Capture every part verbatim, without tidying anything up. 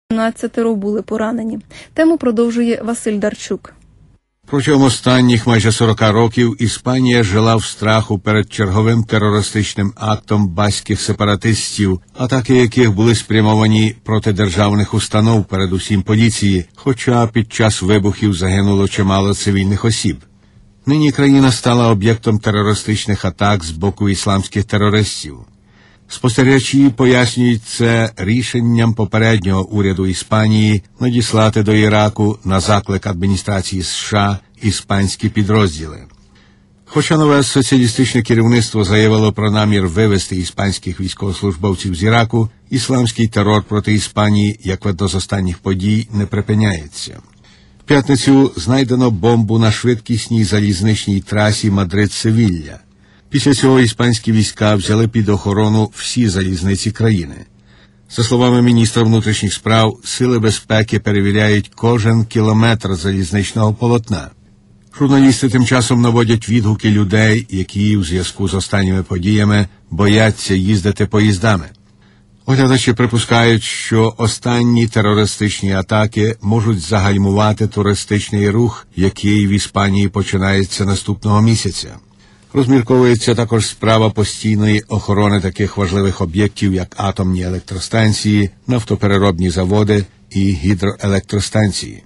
сімнадцятеро були поранені. Тему продовжує Василь Дарчук. Протягом останніх майже сорока років Іспанія жила в страху перед черговим терористичним актом баскських сепаратистів, атаки яких були спрямовані проти державних установ, передусім поліції, хоча під час вибухів загинуло чимало цивільних осіб. Нині країна стала об'єктом терористичних атак з боку ісламських терористів. Спостерігачі пояснюють це рішенням попереднього уряду Іспанії надіслати до Іраку на заклик адміністрації США іспанські підрозділи. Хоча нове соціалістичне керівництво заявило про намір вивести іспанських військовослужбовців з Іраку, ісламський терор проти Іспанії, як видно з останніх подій, не припиняється. В п'ятницю знайдено бомбу на швидкісній залізничній трасі Мадрид-Севілля. Після цього іспанські війська взяли під охорону всі залізниці країни. За словами міністра внутрішніх справ, сили безпеки перевіряють кожен кілометр залізничного полотна. Журналісти тим часом наводять відгуки людей, які у зв'язку з останніми подіями бояться їздити поїздами. Оглядачі припускають, що останні терористичні атаки можуть загальмувати туристичний рух, який в Іспанії починається наступного місяця. Розмірковується також справа постійної охорони таких важливих об'єктів, як атомні електростанції, нафтопереробні заводи і гідроелектростанції.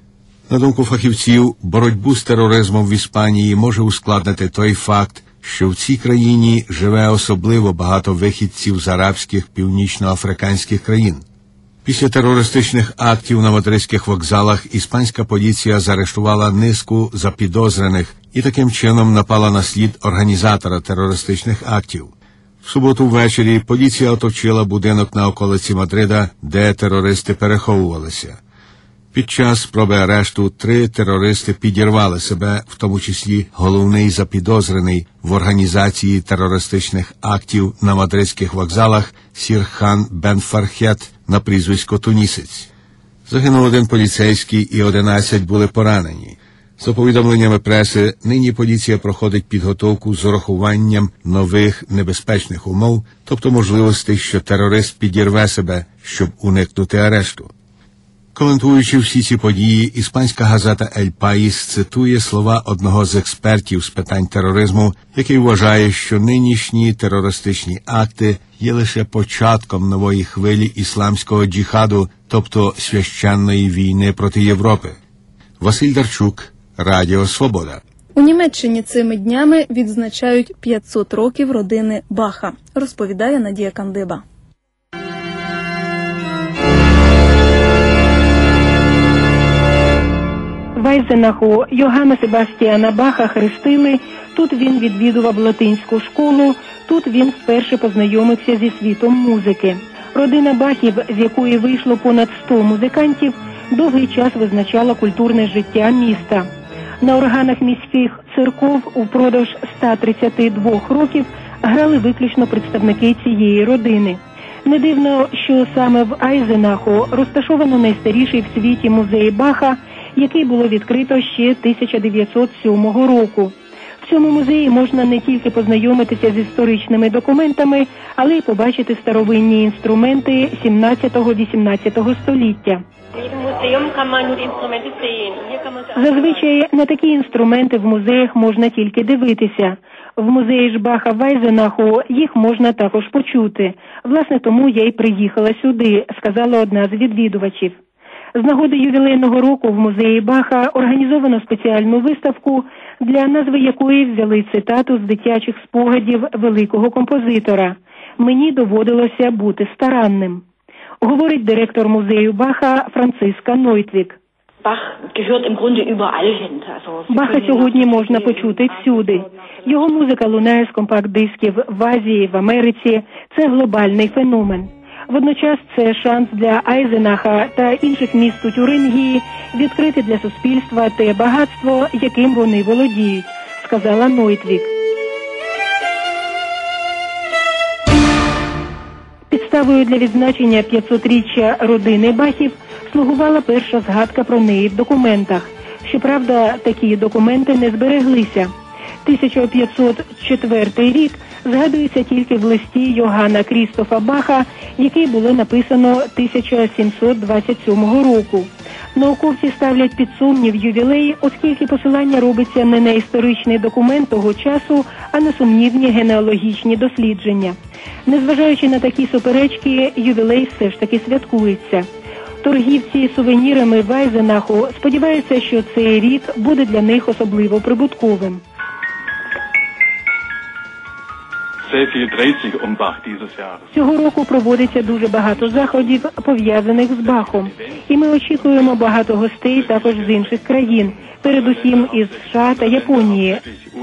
На думку фахівців, боротьбу з тероризмом в Іспанії може ускладнити той факт, що в цій країні живе особливо багато вихідців з арабських північноафриканських країн. Після терористичних актів на мадридських вокзалах іспанська поліція заарештувала низку запідозрених і таким чином напала на слід організатора терористичних актів. В суботу ввечері поліція оточила будинок на околиці Мадрида, де терористи переховувалися. Під час спроби арешту три терористи підірвали себе, в тому числі головний запідозрений в організації терористичних актів на мадридських вокзалах Сірхан Бен Фархет на прізвисько Тунісець. Загинув один поліцейський і одинадцять були поранені. За повідомленнями преси, нині поліція проходить підготовку з урахуванням нових небезпечних умов, тобто можливостей, що терорист підірве себе, щоб уникнути арешту. Коментуючи всі ці події, іспанська газета «Ель Паїс» цитує слова одного з експертів з питань тероризму, який вважає, що нинішні терористичні акти є лише початком нової хвилі ісламського джихаду, тобто священної війни проти Європи. Василь Дарчук, Радіо Свобода. У Німеччині цими днями відзначають п'ятсот років родини Баха, розповідає Надія Кандиба. В Айзенаху Йоганна Себастьяна Баха хрестили, тут він відвідував латинську школу, тут він вперше познайомився зі світом музики. Родина Бахів, з якої вийшло понад сто музикантів, довгий час визначала культурне життя міста. На органах міських церков упродовж ста тридцяти двох років грали виключно представники цієї родини. Не дивно, що саме в Айзенаху розташовано найстаріший в світі музей Баха, який було відкрито ще тисяча дев'ятсот сьомого року. В цьому музеї можна не тільки познайомитися з історичними документами, але й побачити старовинні інструменти сімнадцятого-вісімнадцятого століття. Зазвичай на такі інструменти в музеях можна тільки дивитися. В музеї ж Баха в Айзенаху їх можна також почути. Власне, тому я й приїхала сюди, сказала одна з відвідувачів. З нагоди ювілейного року в музеї Баха організовано спеціальну виставку, для назви якої взяли цитату з дитячих спогадів великого композитора «Мені доводилося бути старанним», говорить директор музею Баха Франциска Нойтвік. Баха сьогодні можна почути всюди. Його музика лунає з компакт-дисків в Азії, в Америці. Це глобальний феномен. Водночас це шанс для Айзенаха та інших міст у Тюрингії відкрити для суспільства те багатство, яким вони володіють, сказала Нойтвік. Підставою для відзначення п'ятсотріччя родини Бахів слугувала перша згадка про неї в документах. Щоправда, такі документи не збереглися. тисяча п'ятсот четвертий рік згадується тільки в листі Йоганна Крістофа Баха, який було написано тисяча сімсот двадцять сьомого року. Науковці ставлять під сумнів ювілей, оскільки посилання робиться не на історичний документ того часу, а на сумнівні генеалогічні дослідження. Незважаючи на такі суперечки, ювілей все ж таки святкується. Торгівці сувенірами в Айзенаху сподіваються, що цей рік буде для них особливо прибутковим. Цього року проводиться дуже багато заходів, пов'язаних з Бахом. І ми очікуємо багато гостей також з інших країн, передусім із США та Японії,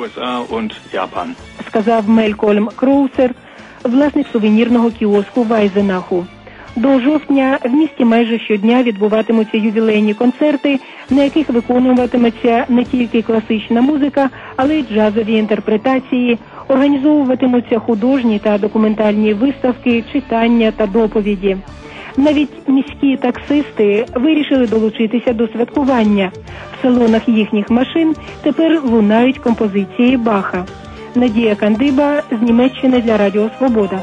сказав Мелькольм Кроусер, власник сувенірного кіоску в Айзенаху. До жовтня в місті майже щодня відбуватимуться ювілейні концерти, на яких виконуватиметься не тільки класична музика, але й джазові інтерпретації, організовуватимуться художні та документальні виставки, читання та доповіді. Навіть міські таксисти вирішили долучитися до святкування. В салонах їхніх машин тепер лунають композиції Баха. Надія Кандиба з Німеччини для Радіо Свобода.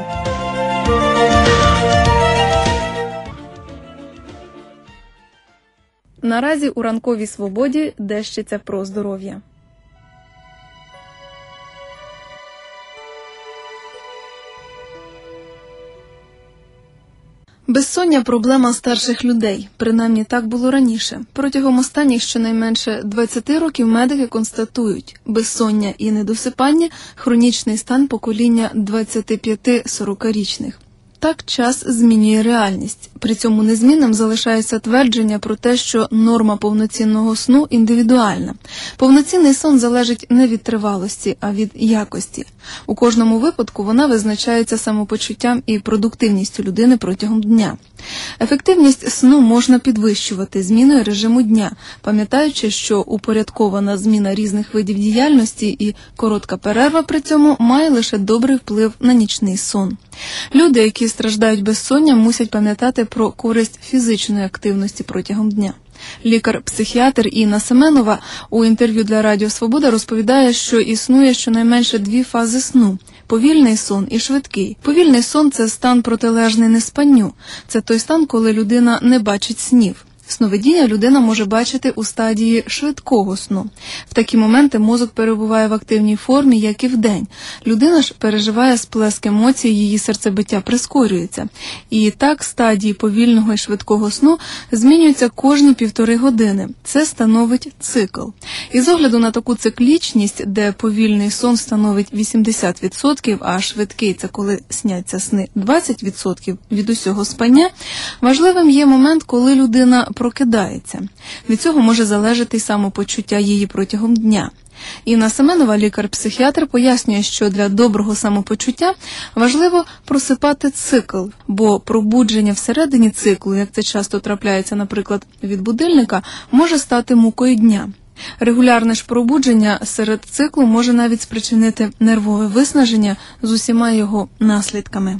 Наразі у ранковій свободі дещиться про здоров'я. Безсоння – проблема старших людей. Принаймні так було раніше. Протягом останніх щонайменше двадцяти років медики констатують – безсоння і недосипання – хронічний стан покоління двадцятип'яти-сорокарічних. Так час змінює реальність. При цьому незмінним залишається твердження про те, що норма повноцінного сну індивідуальна. Повноцінний сон залежить не від тривалості, а від якості. У кожному випадку вона визначається самопочуттям і продуктивністю людини протягом дня. Ефективність сну можна підвищувати зміною режиму дня, пам'ятаючи, що упорядкована зміна різних видів діяльності і коротка перерва при цьому має лише добрий вплив на нічний сон. Люди, які страждають безсонням, мусять пам'ятати про користь фізичної активності протягом дня. Лікар-психіатр Інна Семенова у інтерв'ю для Радіо Свобода розповідає, що існує щонайменше дві фази сну – повільний сон і швидкий. Повільний сон – це стан протилежний неспанню. Це той стан, коли людина не бачить снів. Сновидіння людина може бачити у стадії швидкого сну. В такі моменти мозок перебуває в активній формі, як і вдень. Людина ж переживає сплеск емоцій, її серцебиття прискорюється. І так стадії повільного і швидкого сну змінюються кожні півтори години. Це становить цикл. І з огляду на таку циклічність, де повільний сон становить вісімдесят відсотків, а швидкий – це коли сняться сни двадцять відсотків від усього спання, важливим є момент, коли людина прокидається. Від цього може залежати й самопочуття її протягом дня. Інна Семенова, лікар-психіатр, пояснює, що для доброго самопочуття важливо просипати цикл, бо пробудження всередині циклу, як це часто трапляється, наприклад, від будильника, може стати мукою дня. Регулярне ж пробудження серед циклу може навіть спричинити нервове виснаження з усіма його наслідками.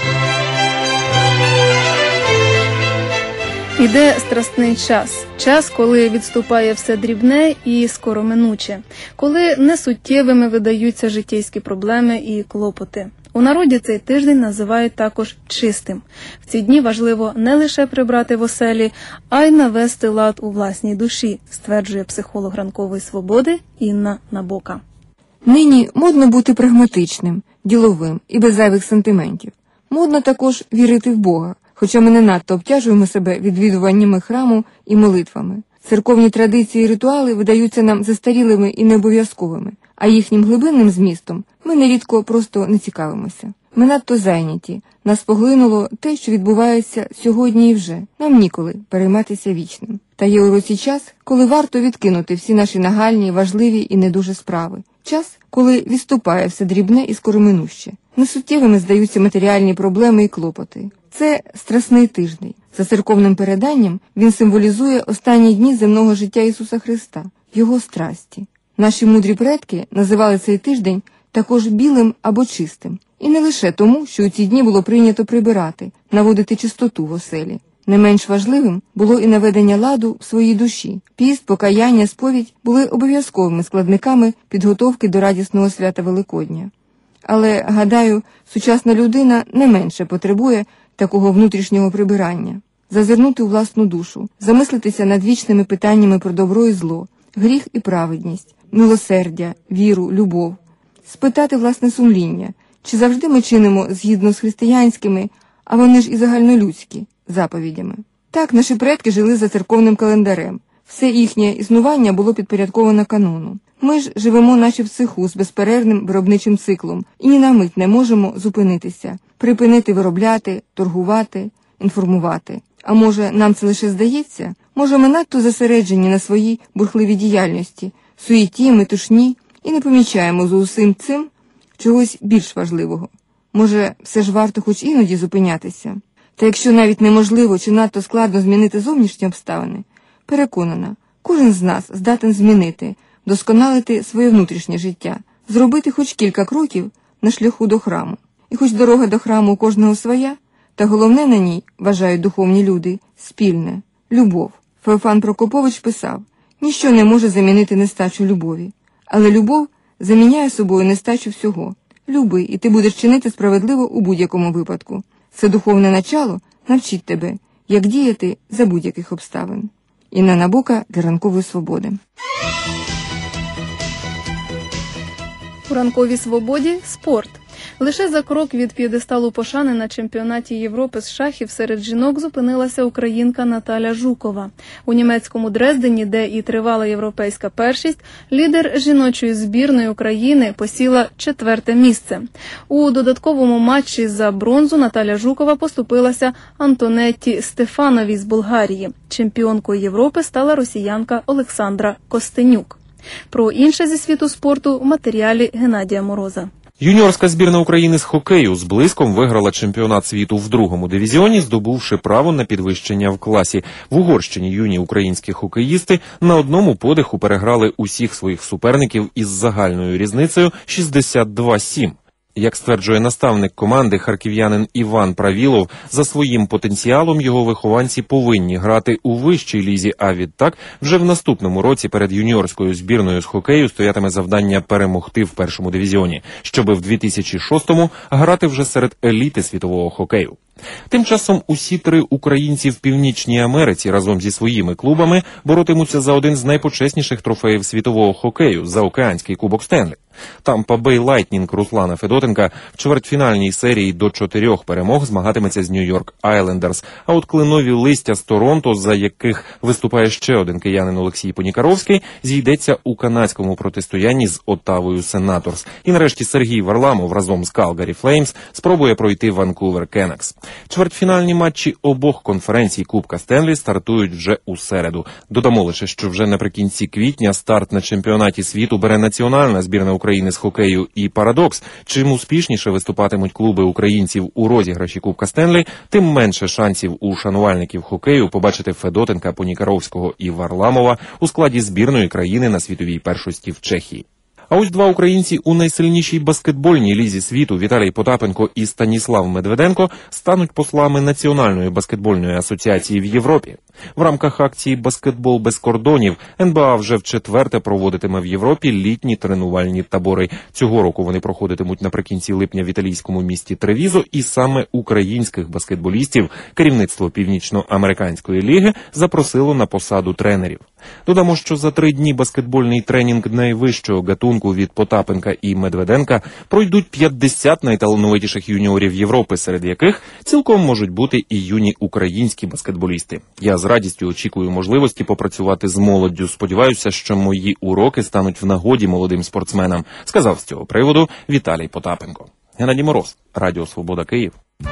Іде страсний час. Час, коли відступає все дрібне і скороминуче. Коли несуттєвими видаються життєйські проблеми і клопоти. У народі цей тиждень називають також чистим. В ці дні важливо не лише прибрати в оселі, а й навести лад у власній душі, стверджує психолог ранкової свободи Інна Набока. Нині модно бути прагматичним, діловим і без зайвих сантиментів. Модно також вірити в Бога, хоча ми не надто обтяжуємо себе відвідуваннями храму і молитвами. Церковні традиції і ритуали видаються нам застарілими і необов'язковими, а їхнім глибинним змістом ми нерідко просто не цікавимося. Ми надто зайняті, нас поглинуло те, що відбувається сьогодні і вже. Нам ніколи перейматися вічним. Та є у році час, коли варто відкинути всі наші нагальні, важливі і не дуже справи. Час, коли відступає все дрібне і скороминуще. Несуттєвими здаються матеріальні проблеми і клопоти. Це страсний тиждень. За церковним переданням він символізує останні дні земного життя Ісуса Христа, Його страсті. Наші мудрі предки називали цей тиждень також білим або чистим. І не лише тому, що у ці дні було прийнято прибирати, наводити чистоту в оселі. Не менш важливим було і наведення ладу в своїй душі. Піст, покаяння, сповідь були обов'язковими складниками підготовки до радісного свята Великодня. Але, гадаю, сучасна людина не менше потребує такого внутрішнього прибирання. Зазирнути у власну душу, замислитися над вічними питаннями про добро і зло, гріх і праведність, милосердя, віру, любов. Спитати власне сумління, чи завжди ми чинимо згідно з християнськими, а вони ж і загальнолюдські, заповідями. Так, наші предки жили за церковним календарем. Все їхнє існування було підпорядковано канону. Ми ж живемо наче в цеху з безперервним виробничим циклом і ні на мить не можемо зупинитися, припинити виробляти, торгувати, інформувати. А може, нам це лише здається? Може, ми надто зосереджені на своїй бурхливій діяльності, суєті, метушні, і не помічаємо за усім цим чогось більш важливого? Може, все ж варто хоч іноді зупинятися? Та якщо навіть неможливо чи надто складно змінити зовнішні обставини, переконана, кожен з нас здатен змінити, досконалити своє внутрішнє життя, зробити хоч кілька кроків на шляху до храму. І хоч дорога до храму у кожного своя, та головне на ній, вважають духовні люди, спільне – любов. Феофан Прокопович писав: «Ніщо не може замінити нестачу любові, але любов заміняє собою нестачу всього. Люби, і ти будеш чинити справедливо у будь-якому випадку. Це духовне начало навчить тебе, як діяти за будь-яких обставин». Інна Набока для «Ранкової свободи». У «Ранковій свободі» – спорт. Лише за крок від п'єдесталу пошани на чемпіонаті Європи з шахів серед жінок зупинилася українка Наталя Жукова. У німецькому Дрездені, де і тривала європейська першість, лідер жіночої збірної України посіла четверте місце. У додатковому матчі за бронзу Наталя Жукова поступилася Антонетті Стефановій з Болгарії. Чемпіонкою Європи стала росіянка Олександра Костенюк. Про інше зі світу спорту в матеріалі Геннадія Мороза. Юніорська збірна України з хокею з блиском виграла чемпіонат світу в другому дивізіоні, здобувши право на підвищення в класі. В Угорщині юні українські хокеїсти на одному подиху переграли усіх своїх суперників із загальною різницею шістдесят два сім. Як стверджує наставник команди, харків'янин Іван Правілов, за своїм потенціалом його вихованці повинні грати у вищій лізі, а відтак вже в наступному році перед юніорською збірною з хокею стоятиме завдання перемогти в першому дивізіоні, щоби в дві тисячі шостому грати вже серед еліти світового хокею. Тим часом усі три українці в Північній Америці разом зі своїми клубами боротимуться за один з найпочесніших трофеїв світового хокею – заокеанський Кубок Стенлі. Тампа Бей Лайтнінг Руслана Федотенка в чвертьфінальній серії до чотирьох перемог змагатиметься з Нью-Йорк Айлендерс, а от кленові листя з Торонто, за яких виступає ще один киянин Олексій Понікаровський, зійдеться у канадському протистоянні з Оттавою Сенаторс. І нарешті Сергій Варламов разом з Калгарі Флеймс спробує пройти Ванкувер Кенакс. Чвертьфінальні матчі обох конференцій Кубка Стенлі стартують вже у середу. Додамо лише, що вже наприкінці квітня старт на чемпіонаті світу бере національна збірна України з хокею. І парадокс, чим успішніше виступатимуть клуби українців у розіграші Кубка Стенлі, тим менше шансів у шанувальників хокею побачити Федотенка, Понікаровського і Варламова у складі збірної країни на світовій першості в Чехії. А ось два українці у найсильнішій баскетбольній лізі світу Віталій Потапенко і Станіслав Медведенко стануть послами Національної баскетбольної асоціації в Європі. В рамках акції «Баскетбол без кордонів» ен бе а вже вчетверте проводитиме в Європі літні тренувальні табори. Цього року вони проходитимуть наприкінці липня в італійському місті Тревізо, і саме українських баскетболістів керівництво Північноамериканської ліги запросило на посаду тренерів. Додамо, що за три дні баскетбольний тренінг найвищого гатунку від Потапенка і Медведенка пройдуть п'ятдесят найталановитіших юніорів Європи, серед яких цілком можуть бути і юні українські баскетболісти. Я з радістю очікую можливості попрацювати з молоддю. Сподіваюся, що мої уроки стануть в нагоді молодим спортсменам, сказав з цього приводу Віталій Потапенко. Геннадій Мороз, Радіо Свобода, Київ.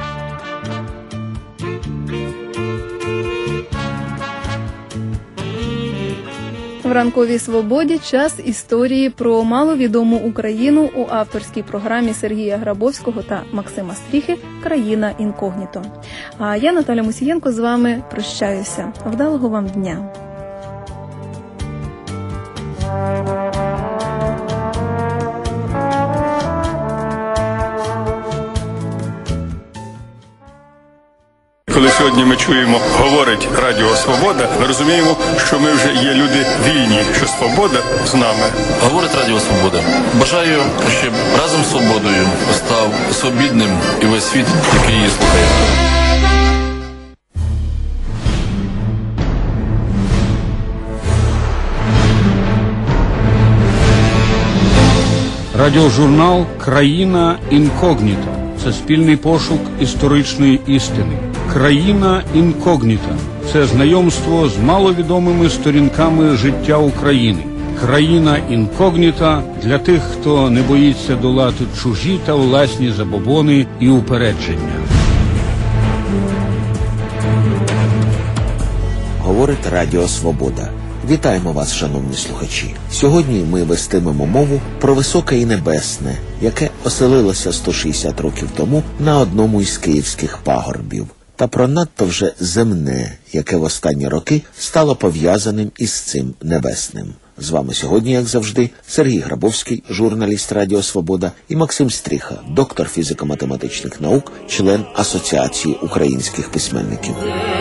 В «Ранковій свободі» час історії про маловідому Україну у авторській програмі Сергія Грабовського та Максима Стріхи «Країна інкогніто». А я, Наталя Мусієнко, з вами прощаюся. Вдалого вам дня! Коли сьогодні ми чуємо, говорить Радіо Свобода, ми розуміємо, що ми вже є люди вільні, що свобода з нами. Говорить Радіо Свобода. Бажаю, щоб разом з свободою став свобідним і весь світ, який її слухає. Радіожурнал «Країна інкогніта» – це спільний пошук історичної істини. «Країна інкогніта» – це знайомство з маловідомими сторінками життя України. «Країна інкогніта» для тих, хто не боїться долати чужі та власні забобони і упередження. Говорить Радіо Свобода. Вітаємо вас, шановні слухачі. Сьогодні ми вестимемо мову про високе і небесне, яке оселилося сто шістдесят років тому на одному із київських пагорбів, та про надто вже земне, яке в останні роки стало пов'язаним із цим небесним. З вами сьогодні, як завжди, Сергій Грабовський, журналіст Радіо Свобода, і Максим Стріха, доктор фізико-математичних наук, член Асоціації українських письменників.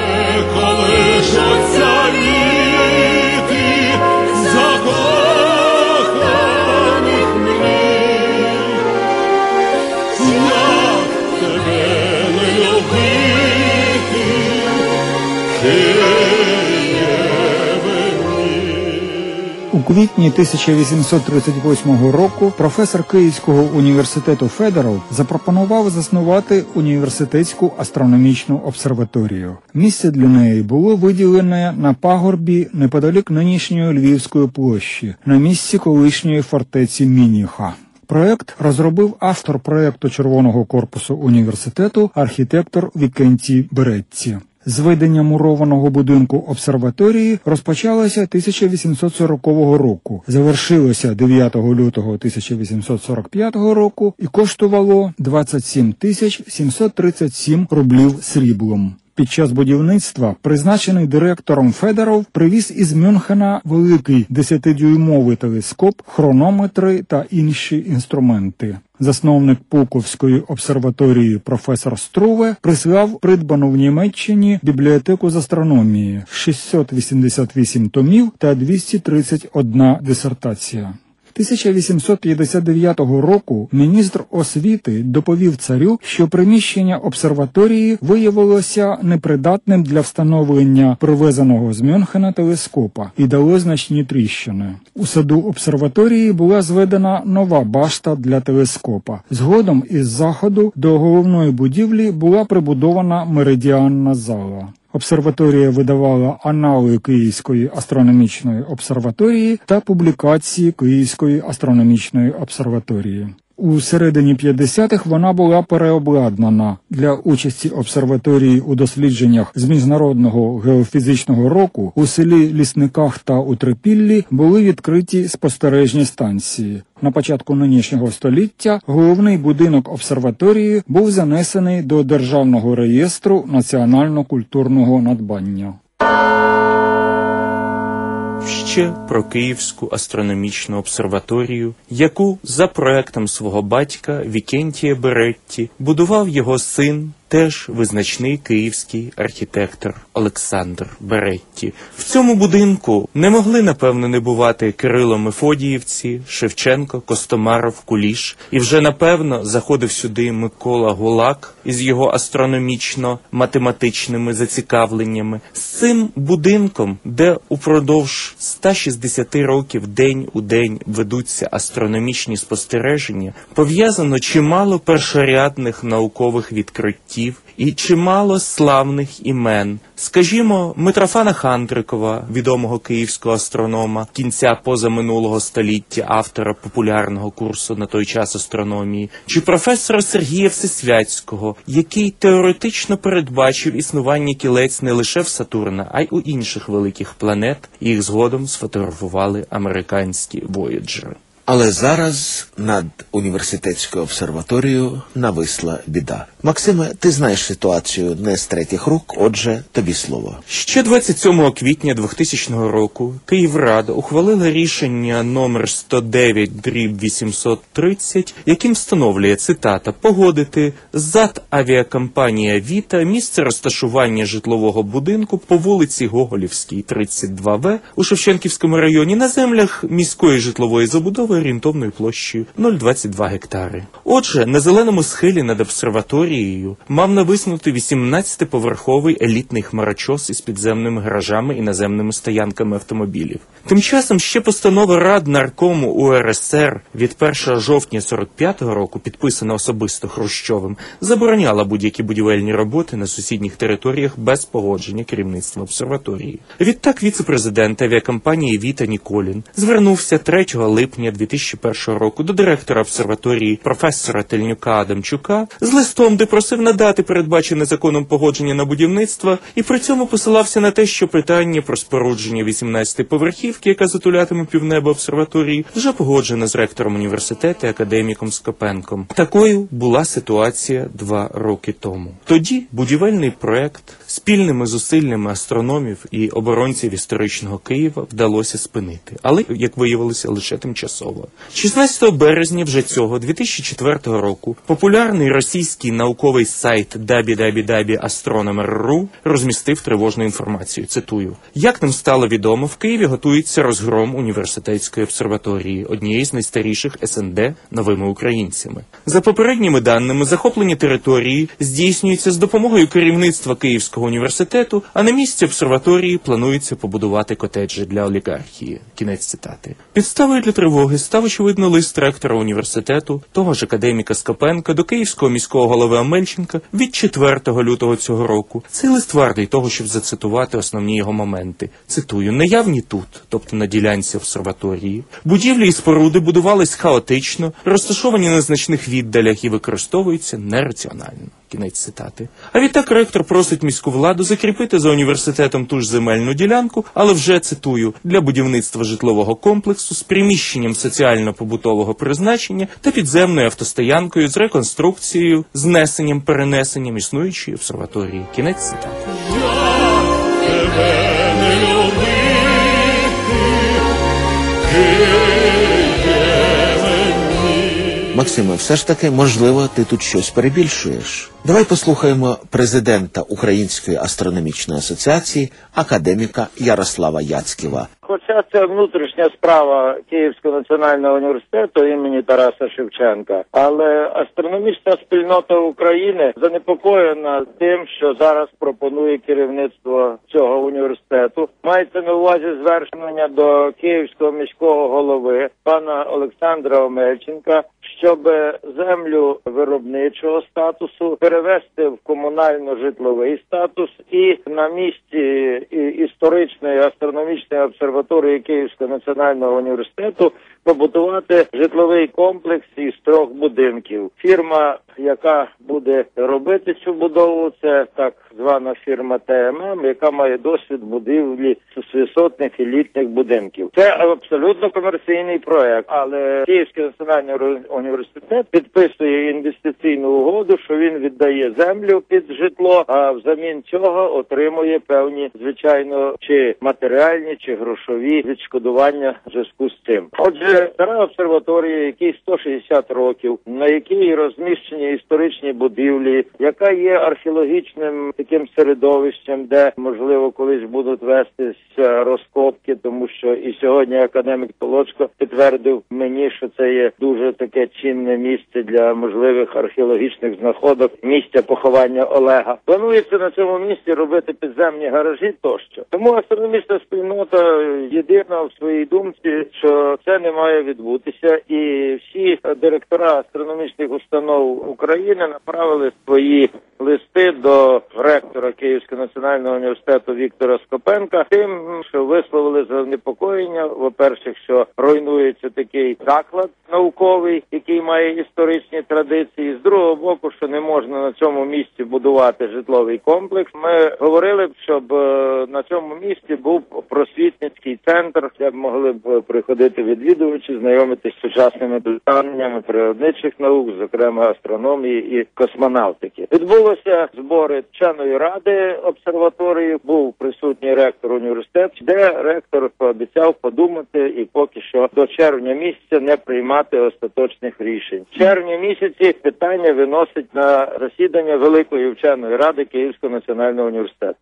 У квітні тисяча вісімсот тридцять восьмого року професор Київського університету Федоров запропонував заснувати університетську астрономічну обсерваторію. Місце для неї було виділене на пагорбі неподалік нинішньої Львівської площі, на місці колишньої фортеці Мініха. Проект розробив автор проекту Червоного корпусу університету, архітектор Вікентій Беретті. Зведення мурованого будинку обсерваторії розпочалося тисяча вісімсот сорокового року, завершилося дев'ятого лютого тисяча вісімсот сорок п'ятого року і коштувало двадцять сім тисяч сімсот тридцять сім рублів сріблом. Під час будівництва призначений директором Федоров привіз із Мюнхена великий десятидюймовий телескоп, хронометри та інші інструменти. Засновник Пулковської обсерваторії професор Струве прислав придбану в Німеччині бібліотеку з астрономії, шістсот вісімдесят вісім томів та двісті тридцять одна дисертація. тисяча вісімсот п'ятдесят дев'ятого року міністр освіти доповів царю, що приміщення обсерваторії виявилося непридатним для встановлення привезеного з Мюнхена телескопа і дало значні тріщини. У саду обсерваторії була зведена нова башта для телескопа. Згодом із заходу до головної будівлі була прибудована меридіанна зала. Обсерваторія видавала анали Київської астрономічної обсерваторії та публікації Київської астрономічної обсерваторії. У середині п'ятдесятих вона була переобладнана. Для участі обсерваторії у дослідженнях з Міжнародного геофізичного року у селі Лісниках та у Трипіллі були відкриті спостережні станції. На початку нинішнього століття головний будинок обсерваторії був занесений до Державного реєстру національно-культурного надбання. Ще про Київську астрономічну обсерваторію, яку за проектом свого батька Вікентія Беретті будував його син, теж визначний київський архітектор Олександр Беретті. В цьому будинку не могли, напевно, не бувати Кирило-Мефодіївці, Шевченко, Костомаров, Куліш. І вже, напевно, заходив сюди Микола Гулак із його астрономічно-математичними зацікавленнями. З цим будинком, де упродовж ста шістдесяти років день у день ведуться астрономічні спостереження, пов'язано чимало першорядних наукових відкриттів і чимало славних імен. Скажімо, Митрофана Хандрикова, відомого київського астронома кінця позаминулого століття, автора популярного курсу на той час астрономії, чи професора Сергія Всесвятського, який теоретично передбачив існування кілець не лише в Сатурна, а й у інших великих планет, їх згодом сфотографували американські вояджери. Але зараз над університетською обсерваторією нависла біда. Максиме, ти знаєш ситуацію не з третіх рук, отже, тобі слово. Ще двадцять сьомого квітня двохтисячного року Київрада ухвалила рішення номер сто дев'ять дріб вісімсот тридцять, яким встановлює, цитата, погодити зад авіакомпанія «Віта» місце розташування житлового будинку по вулиці Гоголівській, тридцять два В у Шевченківському районі на землях міської житлової забудови орієнтовною площею нуль цілих двадцять два гектари. Отже, на зеленому схилі над обсерваторією мав нависнути вісімнадцятиповерховий елітний хмарочос із підземними гаражами і наземними стоянками автомобілів. Тим часом ще постанова Рад наркому У Ер Ес Ер від першого жовтня сорок п'ятого року, підписана особисто Хрущовим, забороняла будь-які будівельні роботи на сусідніх територіях без погодження керівництва обсерваторії. Відтак віце-президент авіакомпанії «Віта» Ніколін звернувся третього липня дві тисячі першого року до директора обсерваторії професора Тельнюка Адамчука з листом, де просив надати передбачене законом погодження на будівництво, і при цьому посилався на те, що питання про спорудження вісімнадцятиповерхівки, яка затулятиме півнеба обсерваторії, вже погоджено з ректором університету академіком Скопенком. Такою була ситуація два роки тому. Тоді будівельний проект спільними зусиллями астрономів і оборонців історичного Києва вдалося спинити, але, як виявилося, лише тимчасово. шістнадцятого березня вже цього дві тисячі четвертого року популярний російський науковий сайт дабл ю дабл ю дабл ю крапка астрономер крапка ру розмістив тривожну інформацію. Цитую: «Як нам стало відомо, в Києві готується розгром університетської обсерваторії, однієї з найстаріших Ес Ен Де новими українцями. За попередніми даними, захоплення території здійснюється з допомогою керівництва Київського університету, а на місці обсерваторії планується побудувати котеджі для олігархії». Кінець цитати. Підставою для тривоги став, очевидно, лист ректора університету, того ж академіка Скопенка, до київського міського голови Омельченка від четвертого лютого цього року. Цей лист вартий того, щоб зацитувати основні його моменти. Цитую: «Наявні тут, тобто на ділянці обсерваторії, будівлі і споруди будувались хаотично, розташовані на значних віддалях і використовуються нераціонально». Кінець цитати. А відтак ректор просить міську владу закріпити за університетом ту ж земельну ділянку, але вже, цитую, для будівництва житлового комплексу з приміщенням соціально-побутового призначення та підземною автостоянкою з реконструкцією, знесенням, перенесенням існуючої обсерваторії. Кінець цитати. Максиме, все ж таки, можливо, ти тут щось перебільшуєш. Давай послухаємо президента Української астрономічної асоціації, академіка Ярослава Яцьківа. Хоча це внутрішня справа Київського національного університету імені Тараса Шевченка, але астрономічна спільнота України занепокоєна тим, що зараз пропонує керівництво цього університету. Мається на увазі звернення до Київського міського голови пана Олександра Омельченка, щоб землю виробничого статусу перевести в комунально-житловий статус і на місці історичної астрономічної обсерваторії Київського національного університету побудувати житловий комплекс із трьох будинків. Фірма, яка буде робити цю будову, це так звана фірма Те Ем Ем, яка має досвід будівлі висотних елітних будинків. Це абсолютно комерційний проект, але Київський національний університет підписує інвестиційну угоду, що він віддає землю під житло, а взамін цього отримує певні, звичайно, чи матеріальні, чи грошові відшкодування в зв'язку з цим. Отже, стара обсерваторія, якій сто шістдесят років, на якій розміщені історичні будівлі, яка є археологічним таким середовищем, де, можливо, колись будуть вестися розкопки, тому що і сьогодні академік Толочко підтвердив мені, що це є дуже таке цінне місце для можливих археологічних знаходок, місця поховання Олега. Планується на цьому місці робити підземні гаражі тощо. Тому астрономічна спільнота єдина в своїй думці, що це не має відбутися, і всі директора астрономічних установ України направили свої листи до ректора Київського національного університету Віктора Скопенка тим, що висловили занепокоєння, по-перше, що руйнується такий заклад науковий, і який має історичні традиції, з другого боку, що не можна на цьому місці будувати житловий комплекс. Ми говорили б, щоб е, на цьому місці був просвітницький центр, де б могли б приходити відвідувачі, знайомитись з сучасними питаннями природничих наук, зокрема астрономії і космонавтики. Відбулося збори вченої ради обсерваторії, був присутній ректор університету, де ректор пообіцяв подумати і поки що до червня місяця не приймати остаточних рішень. В червні місяці питання виносить на засідання Великої вченої ради Київського національного університету.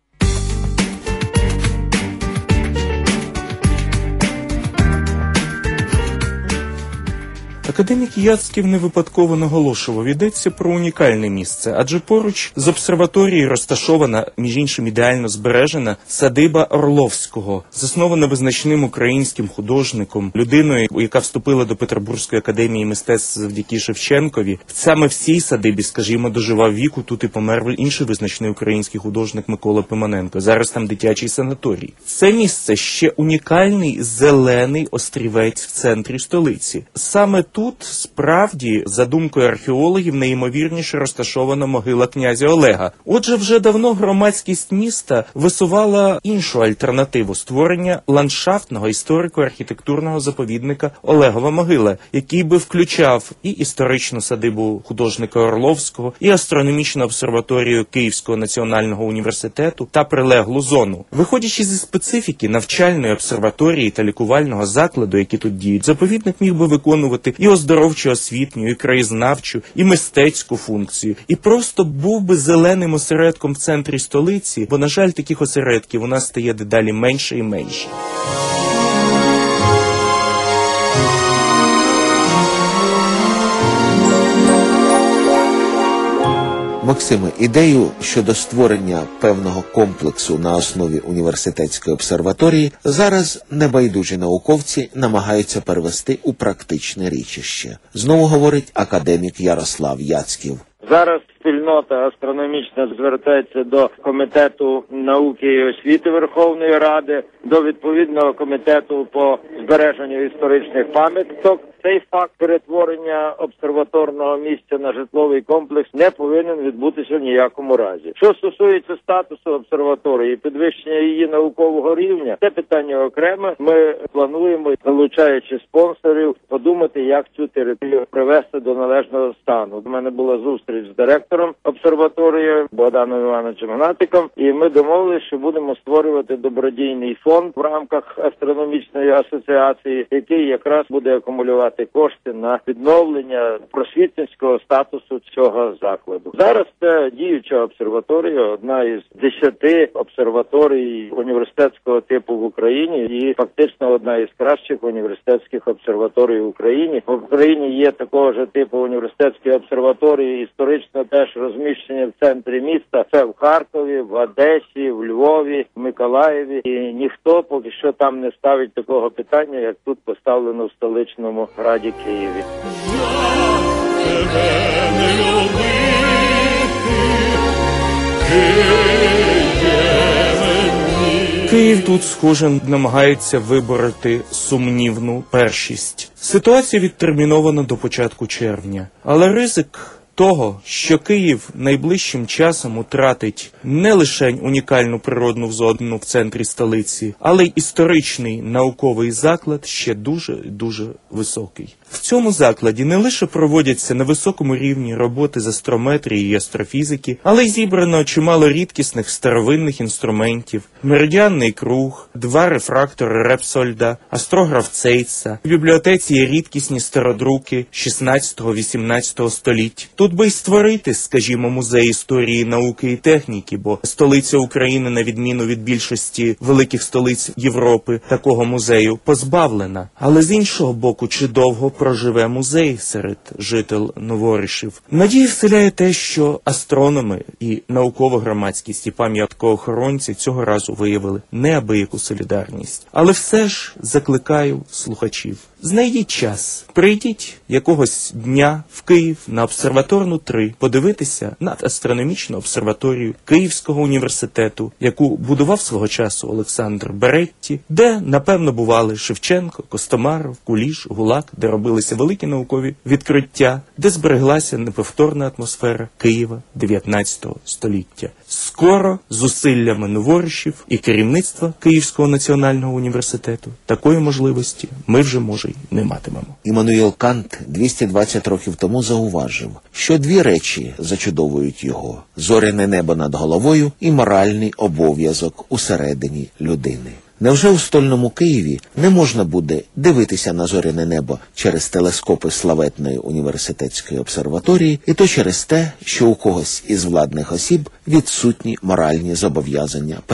Академік Яцьків не випадково наголошував, йдеться про унікальне місце, адже поруч з обсерваторією розташована, між іншим ідеально збережена, садиба Орловського, заснована визначним українським художником, людиною, яка вступила до Петербурзької академії мистецтв завдяки Шевченкові. Саме в цій садибі, скажімо, доживав віку, тут і помер інший визначний український художник Микола Пимоненко. Зараз там дитячий санаторій. Це місце ще унікальний зелений острівець в центрі столиці. Саме тут, справді, за думкою археологів, найімовірніше розташована могила князя Олега. Отже, вже давно громадськість міста висувала іншу альтернативу – створення ландшафтного історико-архітектурного заповідника Олегова могила, який би включав і історичну садибу художника Орловського, і астрономічну обсерваторію Київського національного університету та прилеглу зону. Виходячи зі специфіки навчальної обсерваторії та лікувального закладу, які тут діють, заповідник міг би виконувати і оздоровчо-освітню, і краєзнавчу, і мистецьку функцію. І просто був би зеленим осередком в центрі столиці, бо, на жаль, таких осередків у нас стає дедалі менше і менше. Максиме, ідею щодо створення певного комплексу на основі університетської обсерваторії зараз небайдужі науковці намагаються перевести у практичне річище. Знову говорить академік Ярослав Яцьків. Зараз спільнота астрономічна звертається до Комітету науки і освіти Верховної Ради, до відповідного комітету по збереженню історичних пам'яток. Цей факт перетворення обсерваторного місця на житловий комплекс не повинен відбутися в ніякому разі. Що стосується статусу обсерваторії, підвищення її наукового рівня, це питання окреме. Ми плануємо, залучаючи спонсорів, подумати, як цю територію привести до належного стану. У мене була зустріч з директором обсерваторії Богданом Івановичем Гнатиком, і ми домовилися, що будемо створювати добродійний фонд в рамках астрономічної асоціації, який якраз буде акумулювати кошти на відновлення просвітницького статусу цього закладу. Зараз це діюча обсерваторія, одна із десяти обсерваторій університетського типу в Україні і фактично одна із кращих університетських обсерваторій в Україні. В Україні є такого ж типу університетські обсерваторії, історично теж розміщені в центрі міста. Це в Харкові, в Одесі, в Львові, в Миколаєві. І ніхто поки що там не ставить такого питання, як тут поставлено в столичному Раді Києві. Київ тут, схоже, намагається вибороти сумнівну першість. Ситуація відтермінована до початку червня. Але ризик того, що Київ найближчим часом утратить не лише унікальну природну зону в центрі столиці, але й історичний науковий заклад ще дуже-дуже високий. В цьому закладі не лише проводяться на високому рівні роботи з астрометрії і астрофізики, але й зібрано чимало рідкісних старовинних інструментів, меридіанний круг, два рефрактори Репсольда, астрограф Цейца. В бібліотеці є рідкісні стародруки шістнадцятого-вісімнадцятого століть. Тут би й створити, скажімо, музей історії, науки і техніки, бо столиця України, на відміну від більшості великих столиць Європи, такого музею позбавлена. Але з іншого боку, чи довго проживе музей серед житель Новоришів? Надії вселяє те, що астрономи і наукова громадськість, і пам'яткоохоронці цього разу виявили неабияку солідарність. Але все ж закликаю слухачів. Знайдіть час, прийдіть якогось дня в Київ на обсерваторію Сатурну три подивитися над астрономічну обсерваторію Київського університету, яку будував свого часу Олександр Беретті, де, напевно, бували Шевченко, Костомаров, Куліш, Гулак, де робилися великі наукові відкриття, де збереглася неповторна атмосфера Києва дев'ятнадцятого століття. Скоро, зусиллями новоришів і керівництва Київського національного університету, такої можливості ми вже, може, й не матимемо. Іммануїл Кант двісті двадцять років тому зауважив, що дві речі зачудовують його – зоряне небо над головою і моральний обов'язок усередині людини. Невже у стольному Києві не можна буде дивитися на зоряне небо через телескопи славетної університетської обсерваторії, і то через те, що у когось із владних осіб відсутні моральні зобов'язання